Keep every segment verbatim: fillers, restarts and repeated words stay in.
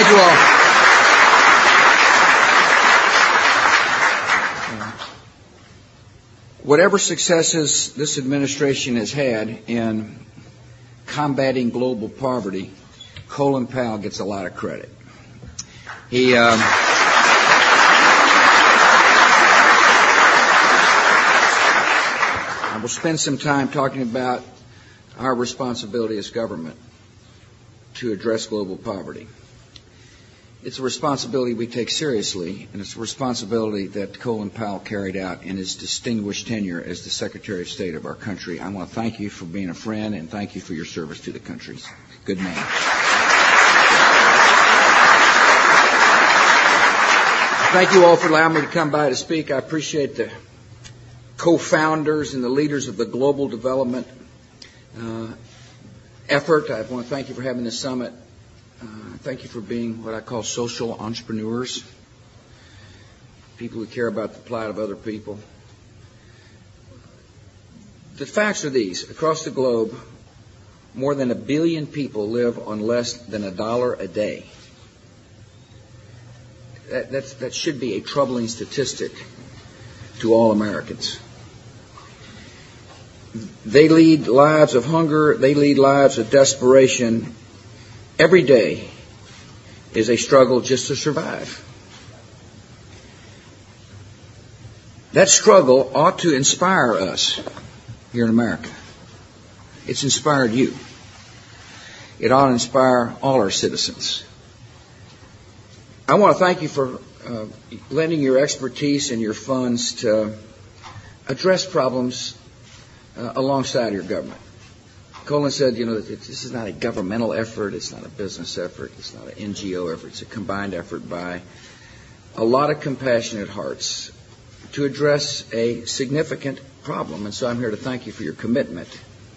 Thank you all. Whatever successes this administration has had in combating global poverty, Colin Powell gets a lot of credit. He, um, I will spend some time talking about our responsibility as government to address global poverty. It's a responsibility we take seriously, and it's a responsibility that Colin Powell carried out in his distinguished tenure as the Secretary of State of our country. I want to thank you for being a friend, and thank you for your service to the country. Good man. Thank you all for allowing me to come by to speak. I appreciate the co-founders and the leaders of the global development uh, effort. I want to thank you for having this summit. Uh, thank you for being what I call social entrepreneurs, people who care about the plight of other people. The facts are these. Across the globe, more than a billion people live on less than a dollar a day. That, that's, that should be a troubling statistic to all Americans. They lead lives of hunger. They lead lives of desperation. Every day is a struggle just to survive. That struggle ought to inspire us here in America. It's inspired you. It ought to inspire all our citizens. I want to thank you for uh, lending your expertise and your funds to address problems uh, alongside your government. Colin said, you know, this is not a governmental effort. It's not a business effort. It's not an N G O effort. It's a combined effort by a lot of compassionate hearts to address a significant problem. And so I'm here to thank you for your commitment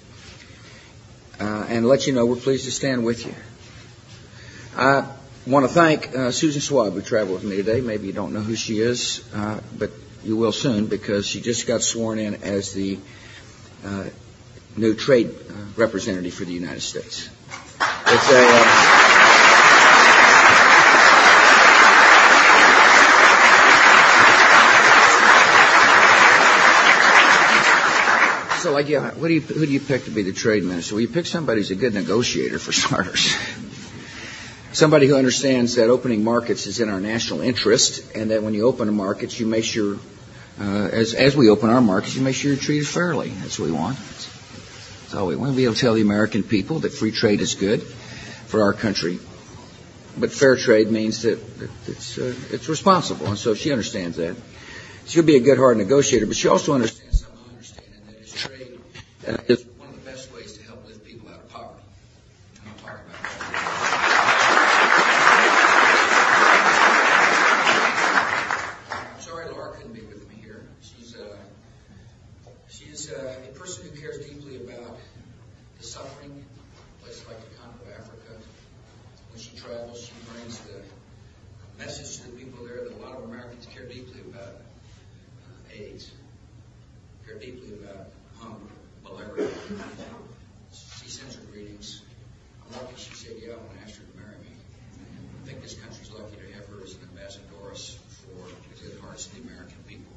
uh, and let you know we're pleased to stand with you. I want to thank uh, Susan Schwab, who traveled with me today. Maybe you don't know who she is, uh, but you will soon because she just got sworn in as the uh, new trade uh, representative for the United States. It's a uh, so like yeah, what do you who do you pick to be the trade minister? Well, you pick somebody who's a good negotiator for starters. Somebody who understands that opening markets is in our national interest, and that when you open a market, you make sure, uh, as as we open our markets, you make sure you're treated fairly. That's what we want. So we want to be able to tell the American people that free trade is good for our country, but fair trade means that, that it's uh, it's responsible, and so she understands that. She'll be a good, hard negotiator, but she also understands something I understand, and that is trade uh, is one of the best ways to help lift people out of poverty. And I'll talk about that. I'm sorry Laura couldn't be with me here. She's uh, she's uh, a person who cares deeply about the suffering in places like the Congo, Africa. When she travels, she brings the message to the people there that a lot of Americans care deeply about uh, AIDS, care deeply about hunger, malaria. She sends her greetings. I'm lucky she said, yeah, I want to ask her to marry me. I think this country's lucky to have her as an ambassadoress for the good hearts of the American people.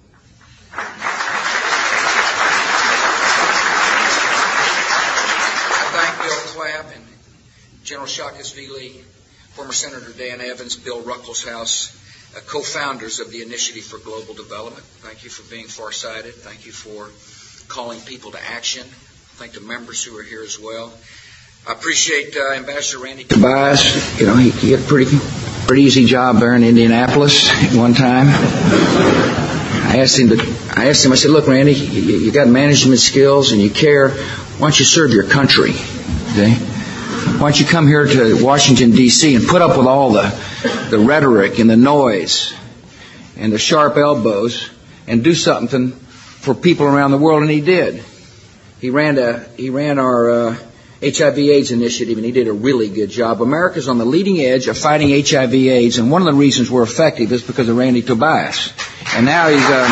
Bill Clapp and General Saakashvili, former Senator Dan Evans, Bill Ruckelshaus, uh, co-founders of the Initiative for Global Development. Thank you for being farsighted. Thank you for calling people to action. Thank the members who are here as well. I appreciate uh, Ambassador Randy Tobias. You know, he, he had a pretty, pretty easy job there in Indianapolis at one time. I asked him to, I asked him, I said, look, Randy, you, you got management skills and you care. Why don't you serve your country? Okay? Why don't you come here to Washington, D C and put up with all the, the rhetoric and the noise and the sharp elbows and do something for people around the world? And he did. He ran a, he ran our uh, H I V AIDS initiative, and he did a really good job. America's on the leading edge of fighting H I V AIDS, and one of the reasons we're effective is because of Randy Tobias. And now he's... Um,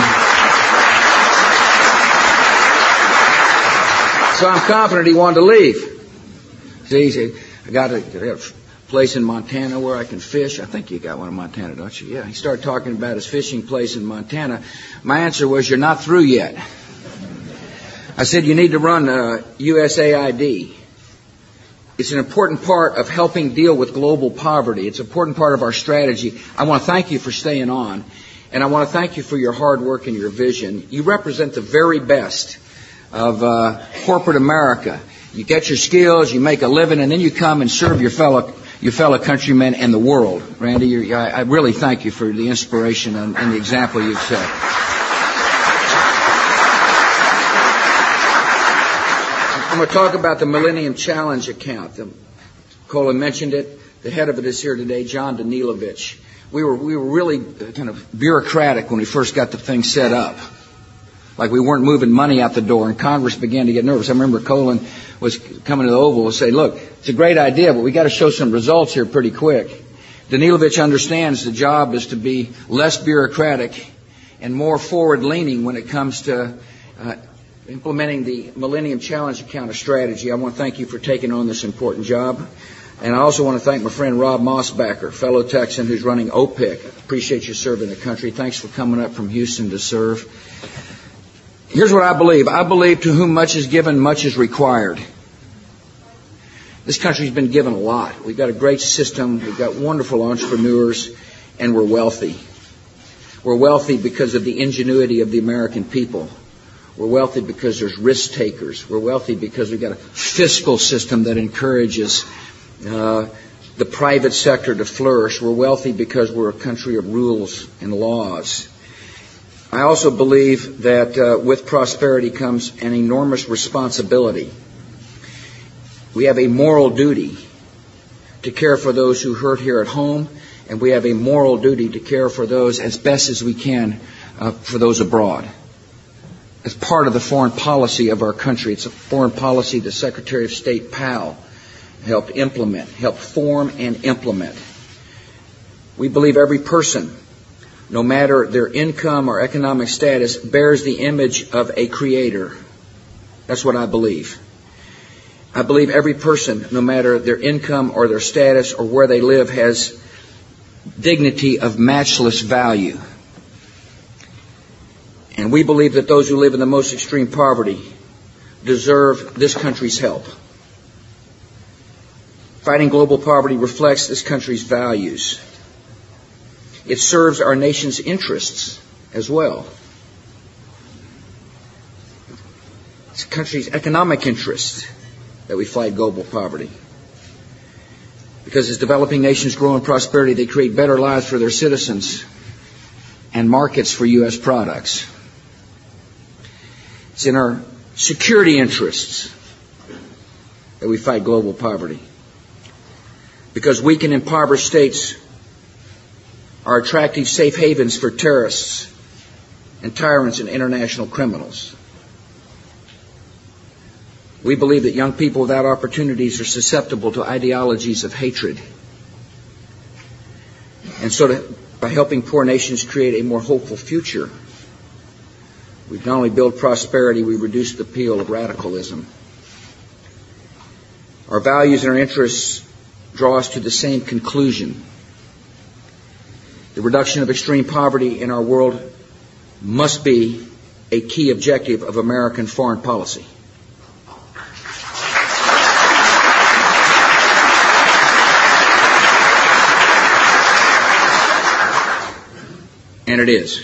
so I'm confident he wanted to leave. See, he said, I got to place in Montana where I can fish. I think you got one in Montana, don't you? Yeah. He started talking about his fishing place in Montana. My answer was, you're not through yet. I said, you need to run uh, U S A I D. It's an important part of helping deal with global poverty. It's an important part of our strategy. I want to thank you for staying on, and I want to thank you for your hard work and your vision. You represent the very best of uh, corporate America. You get your skills, you make a living, and then you come and serve your fellow your fellow countrymen and the world. Randy, you're, I, I really thank you for the inspiration and, and the example you've set. I'm going to talk about the Millennium Challenge account. The, Colin mentioned it. The head of it is here today, John Danilovich. We were we were really kind of bureaucratic when we first got the thing set up. Like we weren't moving money out the door, and Congress began to get nervous. I remember Colin was coming to the Oval and say, look, it's a great idea, but we got to show some results here pretty quick. Danilovich understands the job is to be less bureaucratic and more forward-leaning when it comes to uh, implementing the Millennium Challenge account of strategy. I want to thank you for taking on this important job. And I also want to thank my friend Rob Mossbacher, fellow Texan who's running O P I C. I appreciate you serving the country. Thanks for coming up from Houston to serve. Here's what I believe. I believe to whom much is given, much is required. This country's been given a lot. We've got a great system. We've got wonderful entrepreneurs, and we're wealthy. We're wealthy because of the ingenuity of the American people. We're wealthy because there's risk takers. We're wealthy because we've got a fiscal system that encourages uh, the private sector to flourish. We're wealthy because we're a country of rules and laws. I also believe that uh, with prosperity comes an enormous responsibility. We have a moral duty to care for those who hurt here at home, and we have a moral duty to care for those as best as we can uh, for those abroad. As part of the foreign policy of our country, it's a foreign policy the Secretary of State Powell helped implement, helped form and implement. We believe every person, no matter their income or economic status, bears the image of a creator. That's what I believe. I believe every person, no matter their income or their status or where they live, has dignity of matchless value. And we believe that those who live in the most extreme poverty deserve this country's help. Fighting global poverty reflects this country's values. It serves our nation's interests as well. It's the country's economic interests that we fight global poverty. Because as developing nations grow in prosperity, they create better lives for their citizens and markets for U S products. It's in our security interests that we fight global poverty. Because weak and impoverished states are attractive safe havens for terrorists and tyrants and international criminals. We believe that young people without opportunities are susceptible to ideologies of hatred. And so to, by helping poor nations create a more hopeful future, we not only build prosperity, we reduce the appeal of radicalism. Our values and our interests draw us to the same conclusion. The reduction of extreme poverty in our world must be a key objective of American foreign policy. And it is.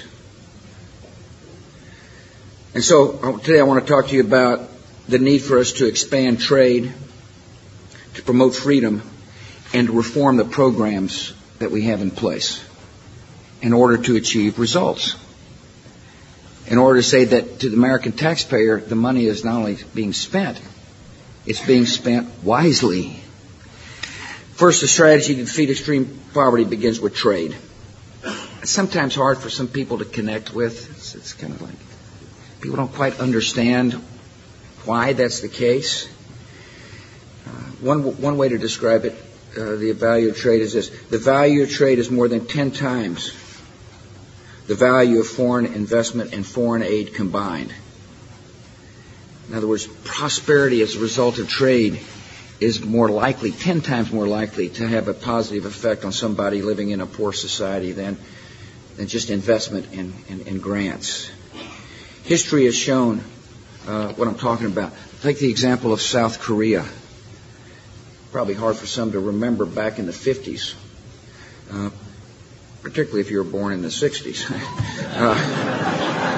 And so today I want to talk to you about the need for us to expand trade, to promote freedom, and to reform the programs that we have in place in order to achieve results. In order to say that to the American taxpayer, the money is not only being spent, it's being spent wisely. First, the strategy to defeat extreme poverty begins with trade. It's sometimes hard for some people to connect with. It's, it's kind of like people don't quite understand why that's the case. Uh, one one way to describe it, uh, the value of trade is this: the value of trade is more than ten times the value of foreign investment and foreign aid combined. In other words, prosperity as a result of trade is more likely, ten times more likely, to have a positive effect on somebody living in a poor society than, than just investment in, in, in grants. History has shown uh, what I'm talking about. Take the example of South Korea. Probably hard for some to remember back in the fifties, uh, particularly if you were born in the sixties. uh,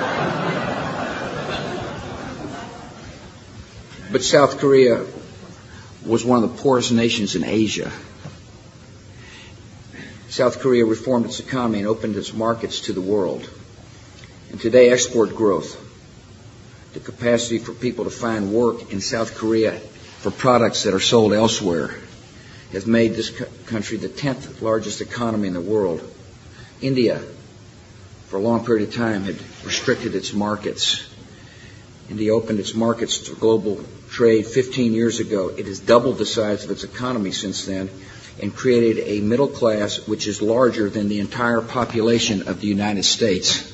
but South Korea was one of the poorest nations in Asia. South Korea reformed its economy and opened its markets to the world. And today, export growth, the capacity for people to find work in South Korea for products that are sold elsewhere, has made this country the tenth largest economy in the world. India, for a long period of time, had restricted its markets. India opened its markets to global trade fifteen years ago. It has doubled the size of its economy since then and created a middle class which is larger than the entire population of the United States.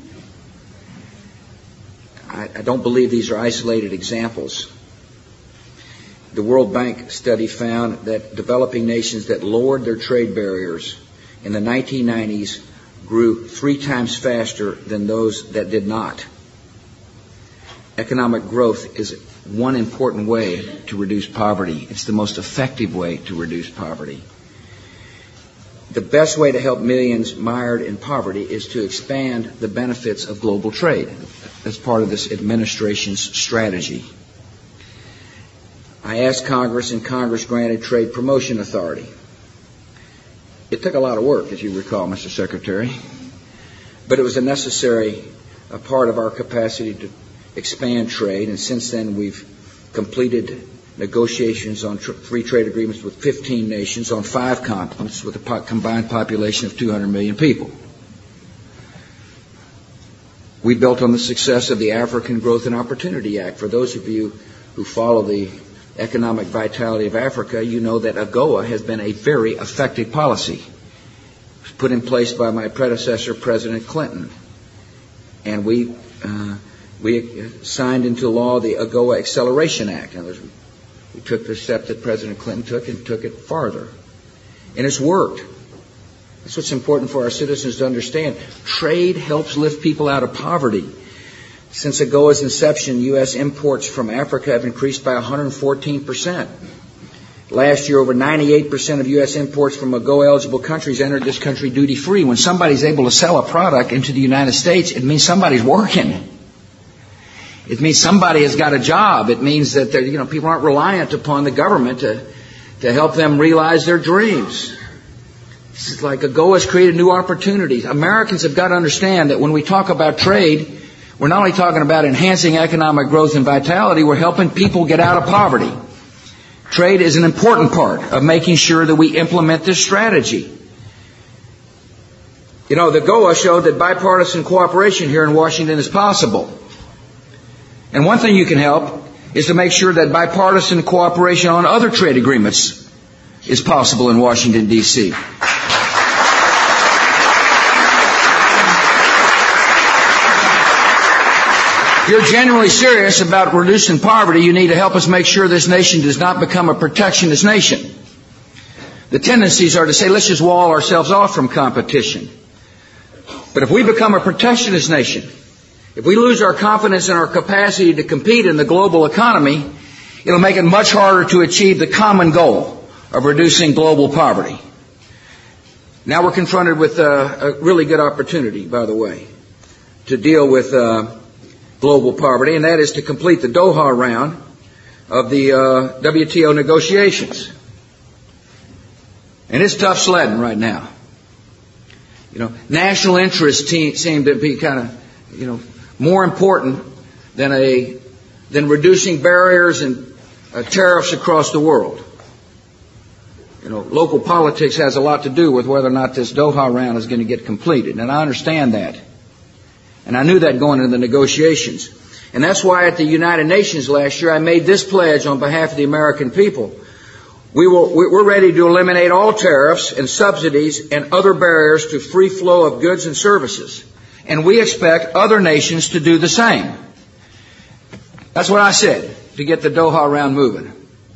I, I don't believe these are isolated examples. The World Bank study found that developing nations that lowered their trade barriers in the nineteen nineties grew three times faster than those that did not. Economic growth is one important way to reduce poverty. It's the most effective way to reduce poverty. The best way to help millions mired in poverty is to expand the benefits of global trade. That's part of this administration's strategy. I asked Congress, and Congress granted Trade Promotion Authority. It took a lot of work, as you recall, Mister Secretary, but it was a necessary a part of our capacity to expand trade, and since then we've completed negotiations on tr- free trade agreements with fifteen nations on five continents with a po- combined population of two hundred million people. We built on the success of the African Growth and Opportunity Act. For those of you who follow the economic vitality of Africa, you know that AGOA has been a very effective policy. It was put in place by my predecessor, President Clinton. And we uh, we signed into law the AGOA Acceleration Act. In other words, we took the step that President Clinton took and took it farther. And it's worked. That's what's important for our citizens to understand. Trade helps lift people out of poverty. Since AGOA's inception, U S imports from Africa have increased by one hundred fourteen percent. Last year, over ninety-eight percent of U S imports from AGOA-eligible countries entered this country duty-free. When somebody's able to sell a product into the United States, it means somebody's working. It means somebody has got a job. It means that you know people aren't reliant upon the government to, to help them realize their dreams. This is like AGOA's created new opportunities. Americans have got to understand that when we talk about trade, we're not only talking about enhancing economic growth and vitality, we're helping people get out of poverty. Trade is an important part of making sure that we implement this strategy. You know, the AGOA showed that bipartisan cooperation here in Washington is possible. And one thing you can help is to make sure that bipartisan cooperation on other trade agreements is possible in Washington, D C If you're genuinely serious about reducing poverty, you need to help us make sure this nation does not become a protectionist nation. The tendencies are to say, let's just wall ourselves off from competition. But if we become a protectionist nation, if we lose our confidence in our capacity to compete in the global economy, it'll make it much harder to achieve the common goal of reducing global poverty. Now we're confronted with a, a really good opportunity, by the way, to deal with uh, global poverty, and that is to complete the Doha round of the uh, W T O negotiations. And it's tough sledding right now. You know, national interests te- seem to be kind of, you know, more important than a than reducing barriers and uh, tariffs across the world. You know, local politics has a lot to do with whether or not this Doha round is going to get completed, and I understand that. And I knew that going into the negotiations. And that's why at the United Nations last year I made this pledge on behalf of the American people. We will, we're ready to eliminate all tariffs and subsidies and other barriers to free flow of goods and services. And we expect other nations to do the same. That's what I said to get the Doha round moving.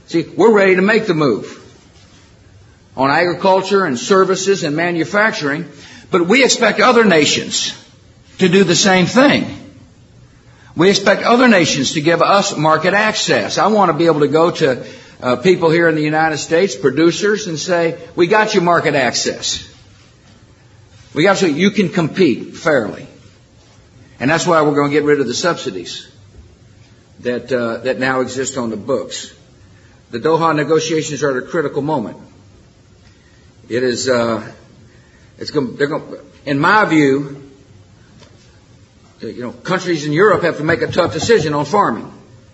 See, we're ready to make the move on agriculture and services and manufacturing, but we expect other nations to do the same thing. We expect other nations to give us market access. I want to be able to go to uh, people here in the United States, producers, and say, we got you market access. We got you, you can compete fairly. And that's why we're going to get rid of the subsidies that uh, that now exist on the books. The Doha negotiations are at a critical moment. It is, uh, it's going, they're going, in my view, you know, countries in Europe have to make a tough decision on farming.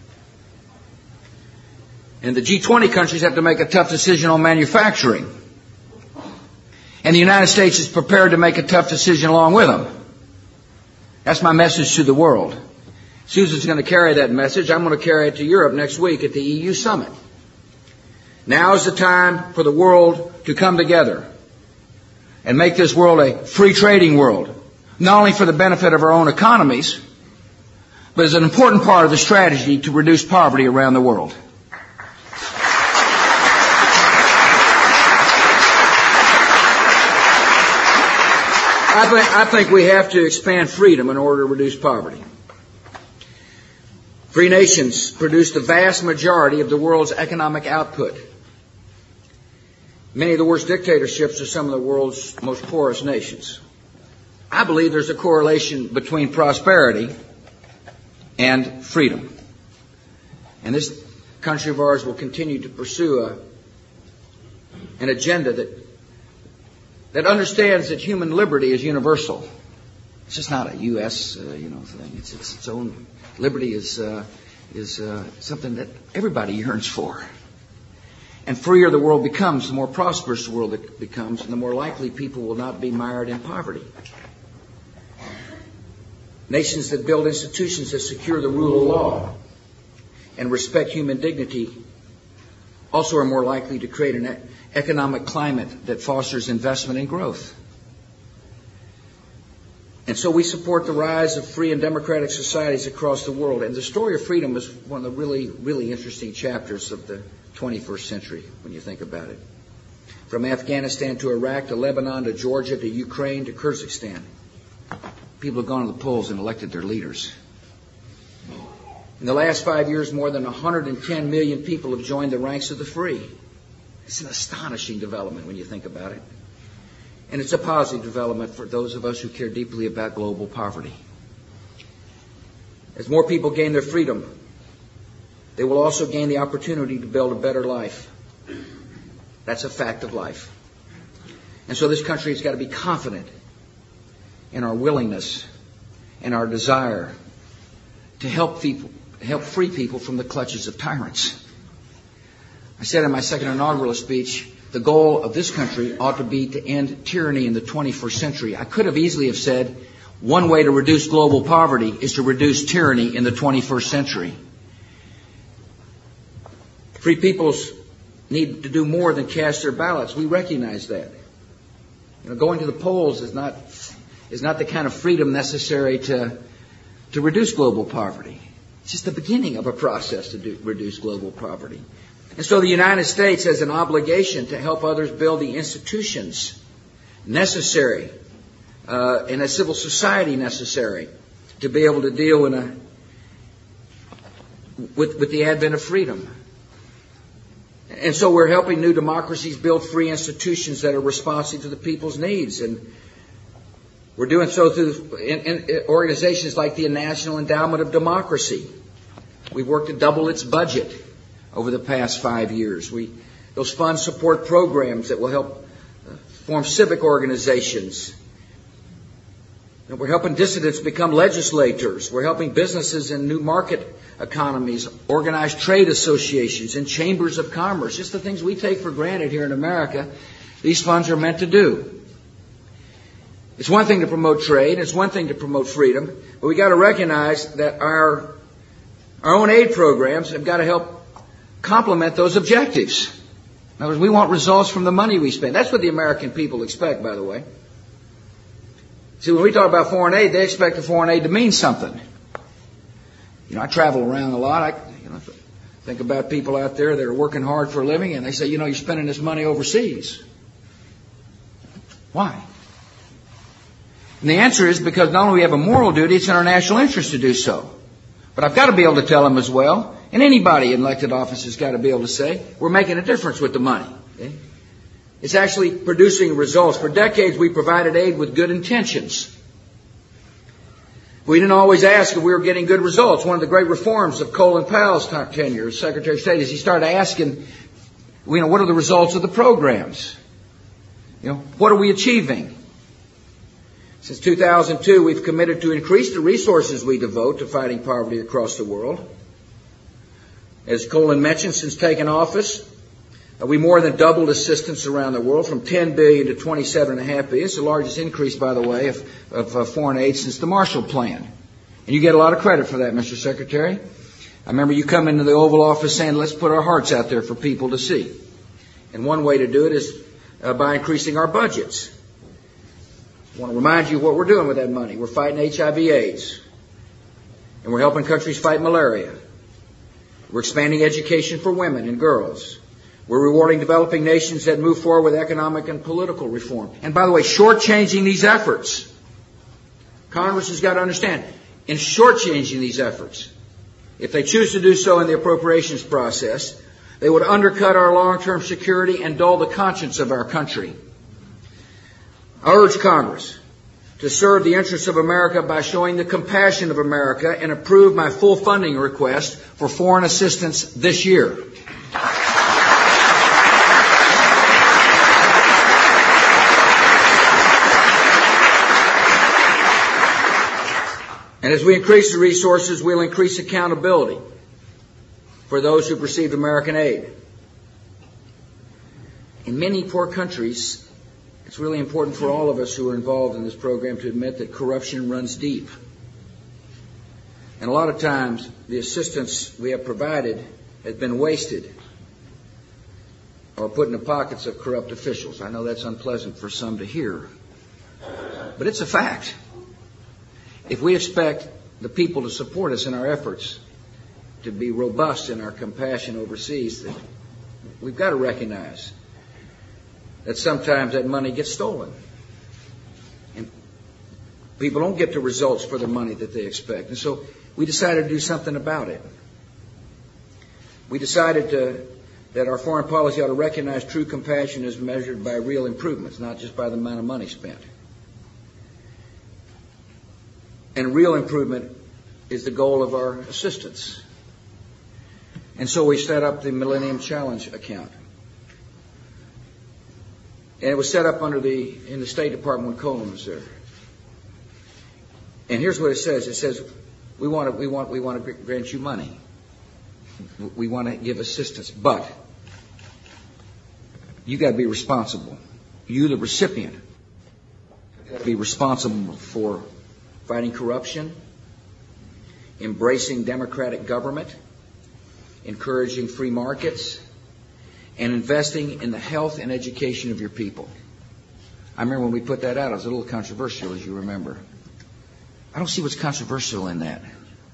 And the G twenty countries have to make a tough decision on manufacturing. And the United States is prepared to make a tough decision along with them. That's my message to the world. Susan's going to carry that message. I'm going to carry it to Europe next week at the E U summit. Now is the time for the world to come together and make this world a free trading world. Not only for the benefit of our own economies, but as an important part of the strategy to reduce poverty around the world. I think, I think we have to expand freedom in order to reduce poverty. Free nations produce the vast majority of the world's economic output. Many of the worst dictatorships are some of the world's most poorest nations. I believe there's a correlation between prosperity and freedom. And this country of ours will continue to pursue a, an agenda that, that understands that human liberty is universal. It's just not a U S Uh, you know thing. It's, it's its own liberty is uh, is uh, something that everybody yearns for. And freer the world becomes, the more prosperous the world it becomes, and the more likely people will not be mired in poverty. Nations that build institutions that secure the rule of law and respect human dignity also are more likely to create an economic climate that fosters investment and growth. And so we support the rise of free and democratic societies across the world. And the story of freedom is one of the really, really interesting chapters of the twenty-first century when you think about it. From Afghanistan to Iraq to Lebanon to Georgia to Ukraine to Kyrgyzstan. People have gone to the polls and elected their leaders. In the last five years, more than one hundred ten million people have joined the ranks of the free. It's an astonishing development when you think about it. And it's a positive development for those of us who care deeply about global poverty. As more people gain their freedom, they will also gain the opportunity to build a better life. That's a fact of life. And so this country has got to be confident in our willingness and our desire to help people, help free people from the clutches of tyrants. I said in my second inaugural speech, the goal of this country ought to be to end tyranny in the twenty-first century. I could have easily have said, one way to reduce global poverty is to reduce tyranny in the twenty-first century. Free peoples need to do more than cast their ballots. We recognize that. You know, going to the polls is not is not the kind of freedom necessary to to reduce global poverty. It's just the beginning of a process to do, reduce global poverty. And so the United States has an obligation to help others build the institutions necessary uh, and a civil society necessary to be able to deal in a with, with the advent of freedom. And so we're helping new democracies build free institutions that are responsive to the people's needs. And we're doing so through in, in organizations like the National Endowment of Democracy. We've worked to double its budget over the past five years. We, those funds support programs that will help uh, form civic organizations. And we're helping dissidents become legislators. We're helping businesses in new market economies organize trade associations and chambers of commerce. Just the things we take for granted here in America, these funds are meant to do. It's one thing to promote trade. It's one thing to promote freedom. But we got to recognize that our our own aid programs have got to help complement those objectives. In other words, we want results from the money we spend. That's what the American people expect, by the way. See, when we talk about foreign aid, they expect the foreign aid to mean something. You know, I travel around a lot. I, you know, Think about people out there that are working hard for a living and they say, you know, you're spending this money overseas. Why? And the answer is because not only do we have a moral duty, it's in our national interest to do so. But I've got to be able to tell them as well, and anybody in elected office has got to be able to say, we're making a difference with the money. Okay? It's actually producing results. For decades, we provided aid with good intentions. We didn't always ask if we were getting good results. One of the great reforms of Colin Powell's tenure as Secretary of State is he started asking, you know, what are the results of the programs? You know, what are we achieving? Since two thousand two, we've committed to increase the resources we devote to fighting poverty across the world. As Colin mentioned, since taking office, we more than doubled assistance around the world from ten billion dollars to twenty-seven point five billion dollars. It's the largest increase, by the way, of, of uh, foreign aid since the Marshall Plan. And you get a lot of credit for that, Mister Secretary. I remember you come into the Oval Office saying, let's put our hearts out there for people to see. And one way to do it is uh, by increasing our budgets. I want to remind you what we're doing with that money. We're fighting H I V AIDS. And we're helping countries fight malaria. We're expanding education for women and girls. We're rewarding developing nations that move forward with economic and political reform. And by the way, shortchanging these efforts. Congress has got to understand, in shortchanging these efforts, if they choose to do so in the appropriations process, they would undercut our long-term security and dull the conscience of our country. I urge Congress to serve the interests of America by showing the compassion of America and approve my full funding request for foreign assistance this year. And as we increase the resources, we'll increase accountability for those who've received American aid. In many poor countries, it's really important for all of us who are involved in this program to admit that corruption runs deep. And a lot of times, the assistance we have provided has been wasted or put in the pockets of corrupt officials. I know that's unpleasant for some to hear, but it's a fact. If we expect the people to support us in our efforts to be robust in our compassion overseas, then we've got to recognize that sometimes that money gets stolen. And people don't get the results for the money that they expect. And so we decided to do something about it. We decided to, that our foreign policy ought to recognize true compassion as measured by real improvements, not just by the amount of money spent. And real improvement is the goal of our assistance. And so we set up the Millennium Challenge account. And it was set up under the in the State Department when Colin was there. And here's what it says. It says, we want to, we want, we want to grant you money. We want to give assistance. But you got to be responsible. You, the recipient, got to be responsible for fighting corruption, embracing democratic government, encouraging free markets, and investing in the health and education of your people. I remember when we put that out, it was a little controversial, as you remember. I don't see what's controversial in that.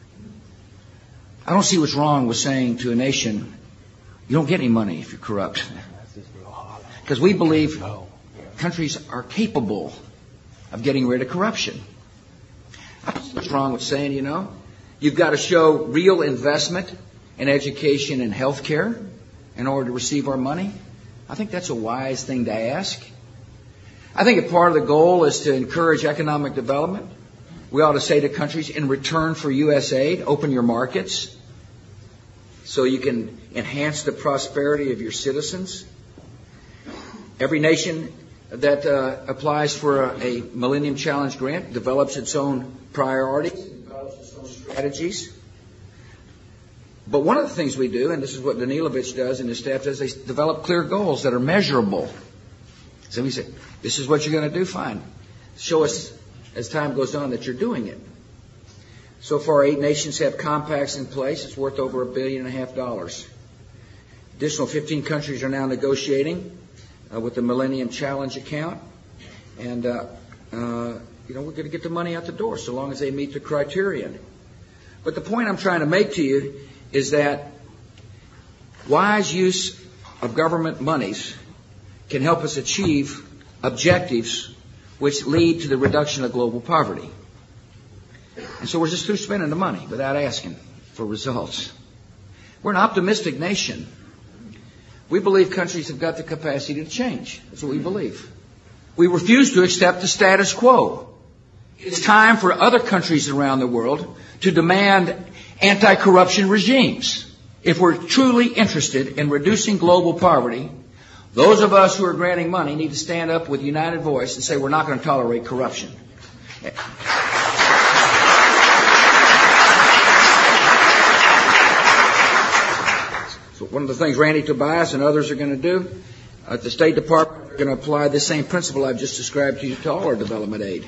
I don't see what's wrong with saying to a nation, you don't get any money if you're corrupt. Because we believe countries are capable of getting rid of corruption. I don't see what's wrong with saying, you know, you've got to show real investment in education and health care in order to receive our money. I think that's a wise thing to ask. I think if part of the goal is to encourage economic development, we ought to say to countries, in return for U S aid, open your markets so you can enhance the prosperity of your citizens. Every nation that uh, applies for a, a Millennium Challenge grant develops its own priorities, develops its own strategies. But one of the things we do, and this is what Danilovich does and his staff does, they develop clear goals that are measurable. So we say, this is what you're going to do, fine. Show us as time goes on that you're doing it. So far, eight nations have compacts in place. It's worth over a billion and a half dollars. Additional fifteen countries are now negotiating uh, with the Millennium Challenge account. And, uh, uh, you know, we're going to get the money out the door so long as they meet the criterion. But the point I'm trying to make to you is that Wise use of government monies can help us achieve objectives which lead to the reduction of global poverty. And so we're just through spending the money without asking for results. We're an optimistic nation. We believe countries have got the capacity to change. That's what we believe. We refuse to accept the status quo. It's time for other countries around the world to demand anti-corruption regimes. If we're truly interested in reducing global poverty, those of us who are granting money need to stand up with a united voice and say we're not going to tolerate corruption. So one of the things Randy Tobias and others are going to do at the State Department are going to apply the same principle I've just described to you to all our development aid.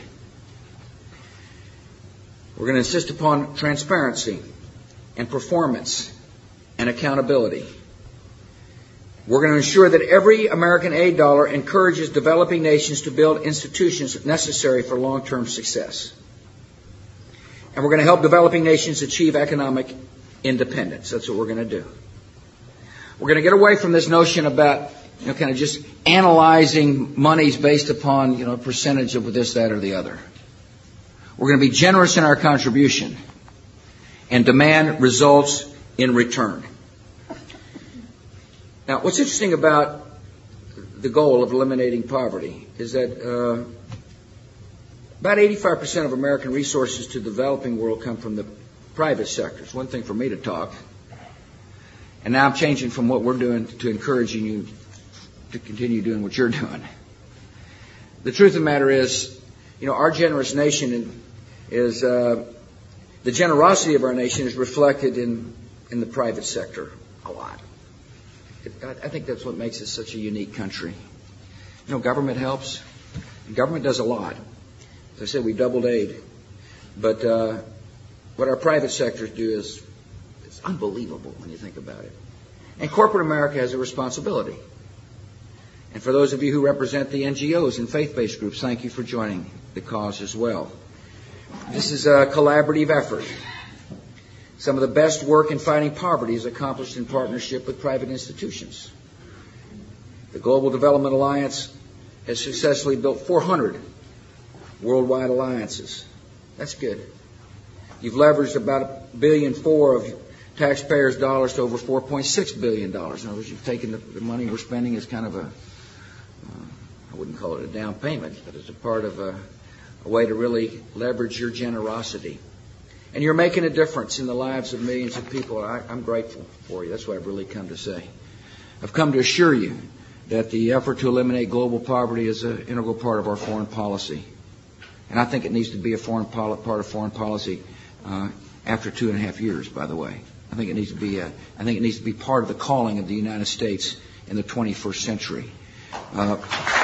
We're going to insist upon transparency and performance and accountability. We're going to ensure that every American aid dollar encourages developing nations to build institutions necessary for long-term success. And we're going to help developing nations achieve economic independence. That's what we're going to do. We're going to get away from this notion about, you know, kind of just analyzing monies based upon, you know, a percentage of this, that, or the other. We're going to be generous in our contribution and demand results in return. Now, what's interesting about the goal of eliminating poverty is that uh, about eighty-five percent of American resources to the developing world come from the private sector. It's one thing for me to talk. And now I'm changing from what we're doing to encouraging you to continue doing what you're doing. The truth of the matter is, you know, our generous nation is, uh, the generosity of our nation is reflected in, in the private sector a lot. It, I think that's what makes us such a unique country. You know, government helps. Government does a lot. As I said, we doubled aid. But uh, what our private sectors do is it's unbelievable when you think about it. And corporate America has a responsibility. And for those of you who represent the N G Os and faith-based groups, thank you for joining the cause as well. This is a collaborative effort. Some of the best work in fighting poverty is accomplished in partnership with private institutions. The Global Development Alliance has successfully built four hundred worldwide alliances. That's good. You've leveraged about a billion four of taxpayers' dollars to over four point six billion dollars. In other words, you've taken the, the money we're spending as kind of a, uh, I wouldn't call it a down payment, but it's a part of a, a way to really leverage your generosity. And you're making a difference in the lives of millions of people. I, I'm grateful for you. That's what I've really come to say. I've come to assure you that the effort to eliminate global poverty is an integral part of our foreign policy. And I think it needs to be a foreign poli- part of foreign policy uh, after two and a half years, by the way. I think it needs to be a, I think it needs to be part of the calling of the United States in the twenty-first century. Uh,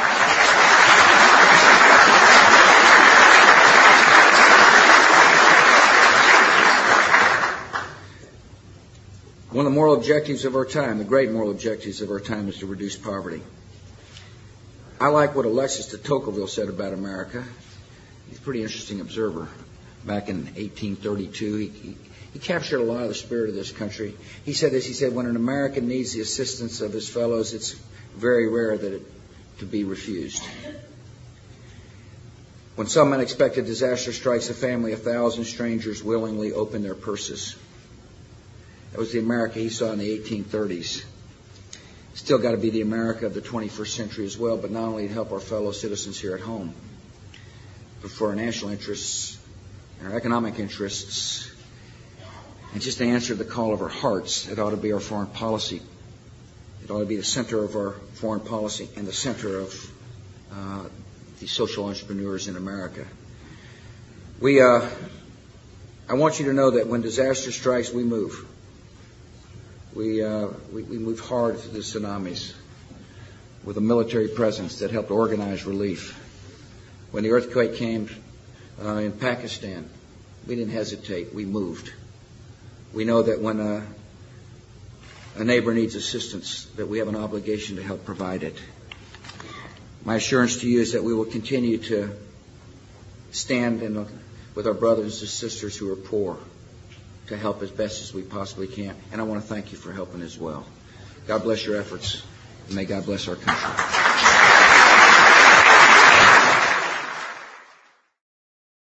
One of the moral objectives of our time, the great moral objectives of our time, is to reduce poverty. I like what Alexis de Tocqueville said about America. He's a pretty interesting observer. Back in eighteen thirty-two, he, he, he captured a lot of the spirit of this country. He said this, he said, when an American needs the assistance of his fellows, it's very rare that it to be refused. When some unexpected disaster strikes a family, a thousand strangers willingly open their purses. That was the America he saw in the eighteen thirties. Still got to be the America of the twenty-first century as well, but not only to help our fellow citizens here at home, but for our national interests, our economic interests, and just to answer the call of our hearts. It ought to be our foreign policy. It ought to be the center of our foreign policy and the center of uh, the social entrepreneurs in America. We, uh, I want you to know that when disaster strikes, we move. We, uh, we, we moved hard through the tsunamis with a military presence that helped organize relief. When the earthquake came uh, in Pakistan, we didn't hesitate. We moved. We know that when a, a neighbor needs assistance, that we have an obligation to help provide it. My assurance to you is that we will continue to stand in, with our brothers and sisters who are poor, to help as best as we possibly can. And I want to thank you for helping as well. God bless your efforts. And may God bless our country.